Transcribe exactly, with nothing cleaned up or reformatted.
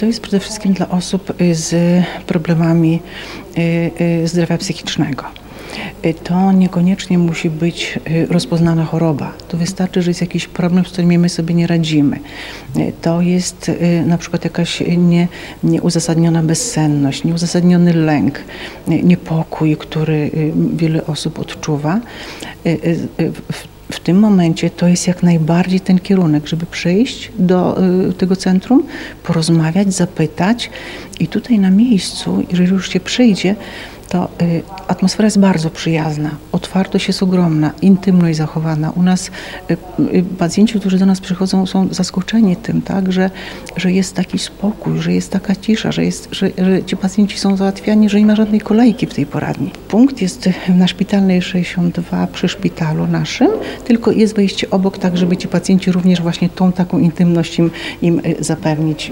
To jest przede wszystkim dla osób z problemami zdrowia psychicznego. To niekoniecznie musi być rozpoznana choroba. To wystarczy, że jest jakiś problem, z którym my sobie nie radzimy. To jest na przykład jakaś nie, nieuzasadniona bezsenność, nieuzasadniony lęk, niepokój, który wiele osób odczuwa. W tym momencie to jest jak najbardziej ten kierunek, żeby przyjść do tego centrum, porozmawiać, zapytać i tutaj na miejscu, jeżeli już się przyjdzie, to y, atmosfera jest bardzo przyjazna, otwartość jest ogromna, intymność zachowana. U nas y, y, pacjenci, którzy do nas przychodzą, są zaskoczeni tym, tak, że, że jest taki spokój, że jest taka cisza, że, jest, że, że ci pacjenci są załatwiani, że nie ma żadnej kolejki w tej poradni. Punkt jest na Szpitalnej sześćdziesiąt dwa przy szpitalu naszym, tylko jest wejście obok, tak żeby ci pacjenci również właśnie tą taką intymność im, im zapewnić.